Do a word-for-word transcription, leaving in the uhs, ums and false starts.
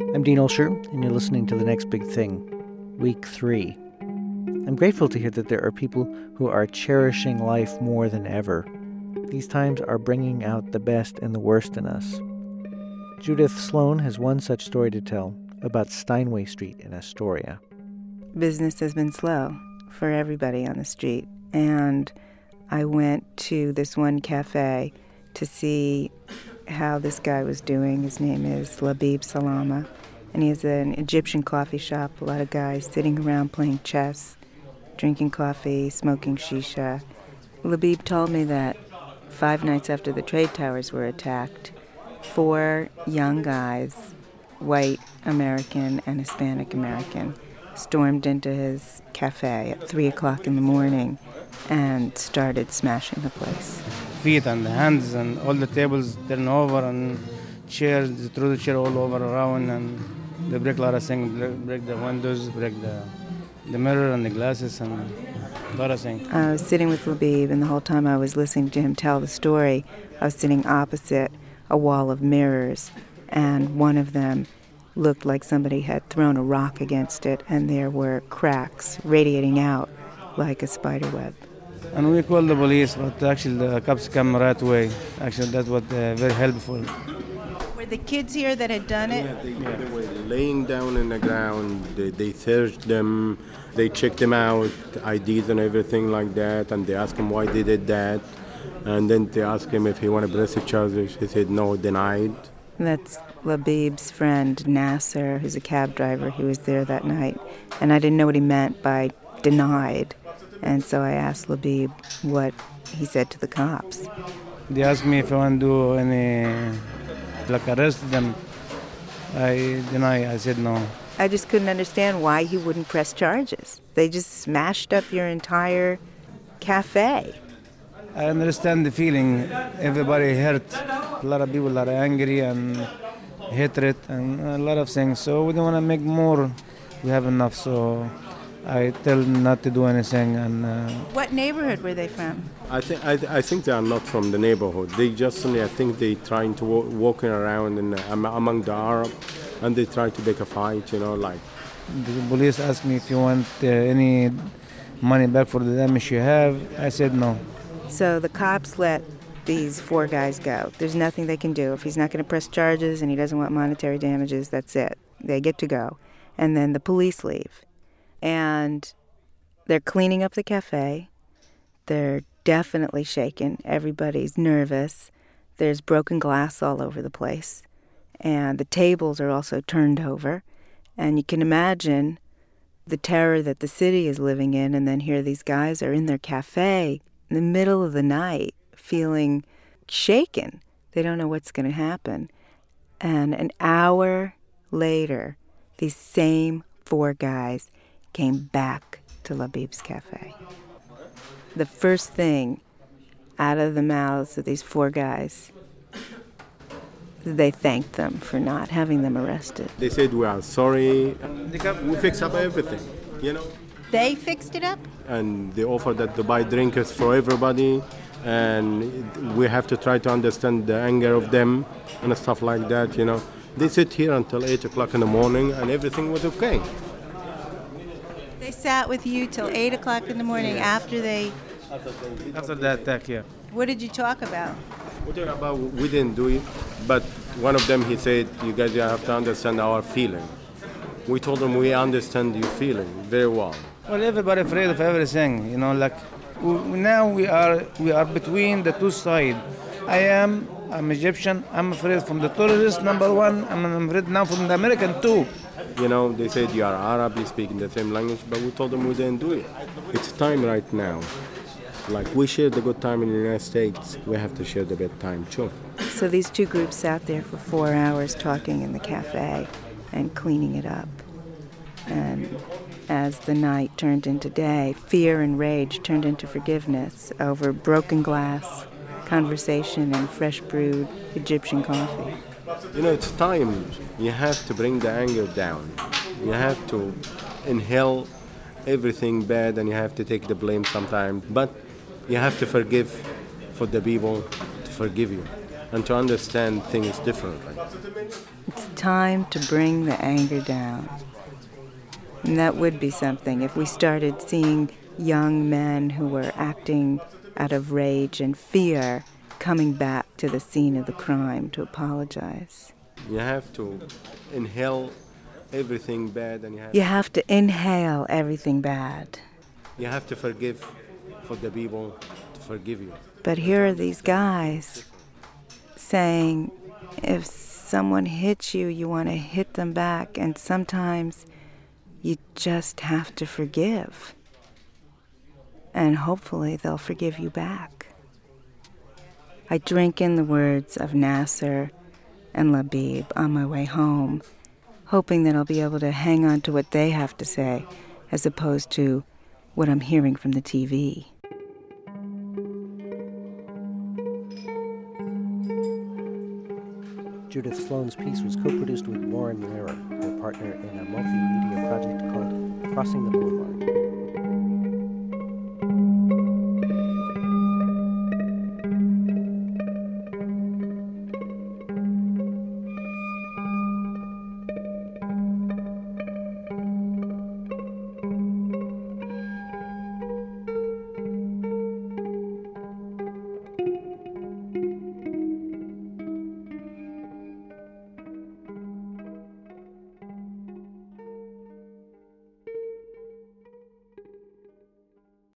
I'm Dean Olsher, and you're listening to The Next Big Thing, Week three. I'm grateful to hear that there are people who are cherishing life more than ever. These times are bringing out the best and the worst in us. Judith Sloan has one such story to tell about Steinway Street in Astoria. Business has been slow for everybody on the street, and I went to this one cafe to see how this guy was doing. His name is Labib Salama, and he has an Egyptian coffee shop, a lot of guys sitting around playing chess, drinking coffee, smoking shisha. Labib told me that five nights after the trade towers were attacked, four young guys, white American and Hispanic American, stormed into his cafe at three o'clock in the morning and started smashing the place. Feet and hands and all the tables turn over and chairs, they throw the chair all over around, and they break a lot of things, break, break the windows, break the the mirror and the glasses and a lot of things. I was sitting with Labib, and the whole time I was listening to him tell the story, I was sitting opposite a wall of mirrors, and one of them looked like somebody had thrown a rock against it, and there were cracks radiating out like a spider web. And we called the police, but actually the cops come right away. Actually, that was uh, very helpful. Were the kids here that had done it? Yeah, they, yeah. they were laying down in the ground. They, they searched them. They checked them out, I Ds and everything like that, and they asked him why they did that. And then they asked him if he wanted to press the charges. He said no, denied. That's Labib's friend, Nasser, who's a cab driver. He was there that night. And I didn't know what he meant by denied. And so I asked Labib what he said to the cops. They asked me if I want to do any, like arrest them. I deny, I said no. I just couldn't understand why he wouldn't press charges. They just smashed up your entire cafe. I understand the feeling. Everybody hurt. A lot of people are angry and hatred and a lot of things. So we don't want to make more. We have enough. So I tell them not to do anything. And uh, what neighborhood were they from? I think I, I think they are not from the neighborhood. They just I think they trying to walk, walking around in, um, among the Arab, and they try to make a fight. You know, like the police asked me if you want uh, any money back for the damage you have. I said no. So the cops let these four guys go. There's nothing they can do. If he's not going to press charges and he doesn't want monetary damages, that's it. They get to go. And then the police leave. And they're cleaning up the cafe. They're definitely shaken. Everybody's nervous. There's broken glass all over the place. And the tables are also turned over. And you can imagine the terror that the city is living in. And then here these guys are in their cafe in the middle of the night, feeling shaken. They don't know what's going to happen. And an hour later, these same four guys came back to Labib's cafe. The first thing out of the mouths of these four guys, they thanked them for not having them arrested. They said, we are sorry. We fix up everything, you know. They fixed it up? And they offered that to buy drinks for everybody, and we have to try to understand the anger of them and stuff like that, you know. They sit here until eight o'clock in the morning, and everything was okay. They sat with you till eight o'clock in the morning after they... After that attack, yeah. What did you talk about? We talked about we didn't do it, but one of them, he said, you guys have to understand our feeling. We told them we understand your feeling very well. Well, everybody afraid of everything, you know, like we, now we are we are between the two sides. I am, I'm Egyptian, I'm afraid from the tourists, number one, I'm afraid now from the American too. You know, they said you are Arab, you speak in the same language, but we told them we didn't do it. It's time right now. Like we share the good time in the United States, we have to share the bad time too. So these two groups sat there for four hours talking in the cafe and cleaning it up. And as the night turned into day, fear and rage turned into forgiveness over broken glass, conversation, and fresh brewed Egyptian coffee. You know, it's time. You have to bring the anger down. You have to inhale everything bad, and you have to take the blame sometimes. But you have to forgive for the people to forgive you. and to understand things differently. It's time to bring the anger down. And that would be something if we started seeing young men who were acting out of rage and fear coming back to the scene of the crime to apologize. You have to inhale everything bad, and you have, You have to inhale everything bad. you have to forgive for the people to forgive you. But here are these guys saying if someone hits you, you want to hit them back, and sometimes you just have to forgive. And hopefully they'll forgive you back. I drink in the words of Nasser and Labib on my way home, hoping that I'll be able to hang on to what they have to say as opposed to what I'm hearing from the T V. Judith Sloan's piece was co-produced with Lauren Lehrer, her partner in a multimedia project called Crossing the Boulevard.